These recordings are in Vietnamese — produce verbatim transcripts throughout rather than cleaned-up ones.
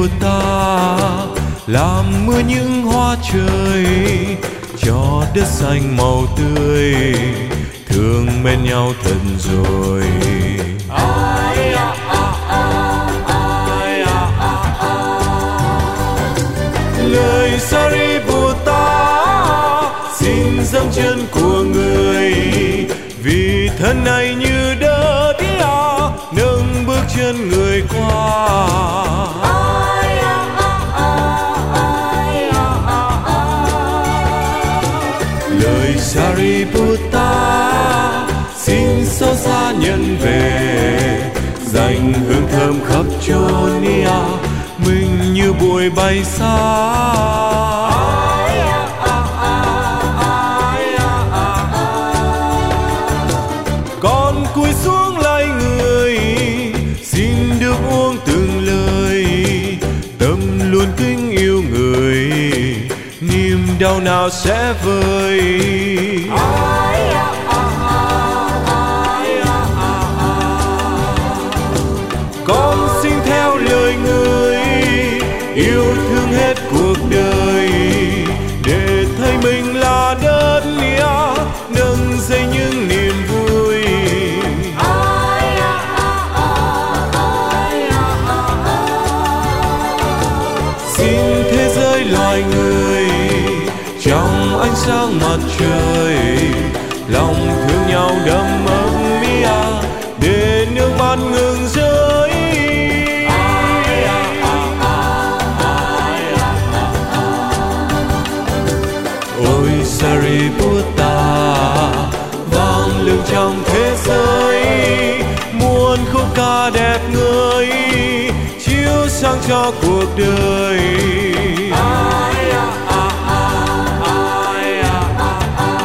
Sariputta làm mưa những hoa trời, cho đất xanh màu tươi, thương bên nhau thật rồi. Ai à, à, à, ai à, à, à. Lời Sariputta xin dâng chân của người, vì thân này như đất à, nâng bước chân người qua. Ai à, à, à, ai à, à, à. Lời Sariputta xin xót xa nhân về, dành hương thơm khắp chốn ia, mình như bụi bay xa. Ai à, à, à, ai à, à, à. Con cúi xuống lạy người, xin được uống từng lời, tâm luôn kính yêu người, niềm đau nào sẽ vơi. Ai à, à, à, ai à, à, à. Con xin theo lời người, yêu thương hết cuộc đời, để thấy mình là đất nia, nâng dậy những niềm vui. Ai à, à, à, ai à, à, à. Xin thế giới loài người trong ánh sáng mặt trời, lòng thương nhau đầm ấm mía, để nước mắt ngừng rơi. Ai à, à, à, ai à, à, à. Ôi Sariputta vang lừng trong thế giới, muôn khúc ca đẹp ngời chiếu sáng cho cuộc đời. Ai à, à, à, ai à, à, à.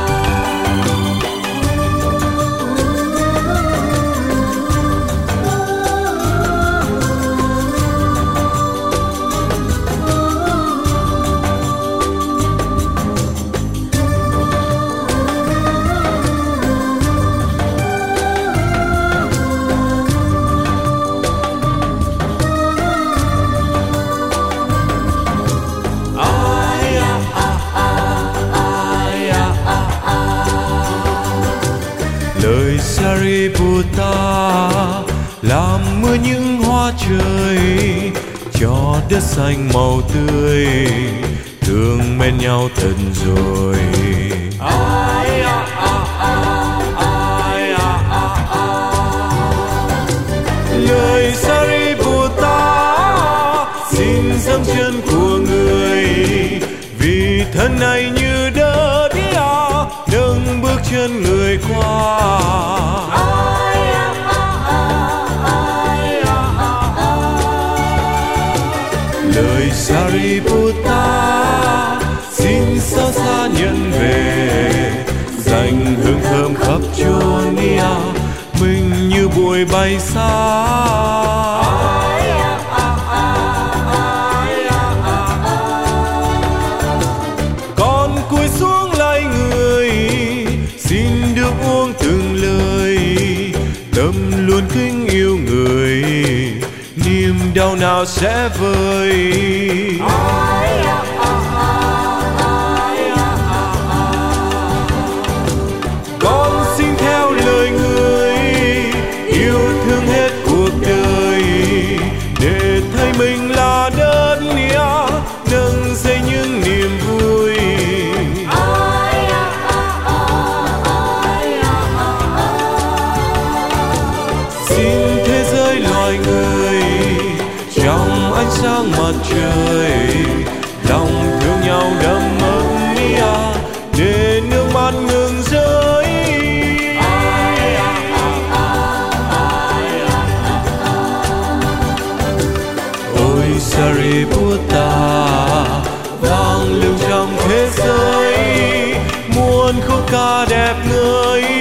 Lời Sariputta làm mưa những hoa trời, cho đất xanh màu tươi, thương bên nhau thật rồi. Ai à, à, à, ai à, à, à. Lời Sariputta xin dâng chân của người, vì thân này như đất ia, nâng bước chân người qua. Ai à, à, à, ai à, à, à. Lời Sariputta xin xót xa nhận về, dành hương thơm khắp chốn ia, mình như bụi bay xa. Ai à, à, à, ai à, à, à. Con cúi xuống lạy người, xin được uống từng lời, tâm luôn kính yêu người, niềm đau nào sẽ vơi. Ai à, à, à, ai à, à, à. Con xin theo lời người, yêu thương hết cuộc đời, để thấy mình là đất nia, nâng dậy những niềm vui. Ai à, à, à, ai à, à, à. Xin thế giới loài người trong ánh sáng mặt trời, lòng thương nhau đầm ấm mía, để nước mắt ngừng rơi. Ai à, à, à, ai à, à, à. Ôi Sariputta vang lừng trong thế giới, muôn khúc ca đẹp ngời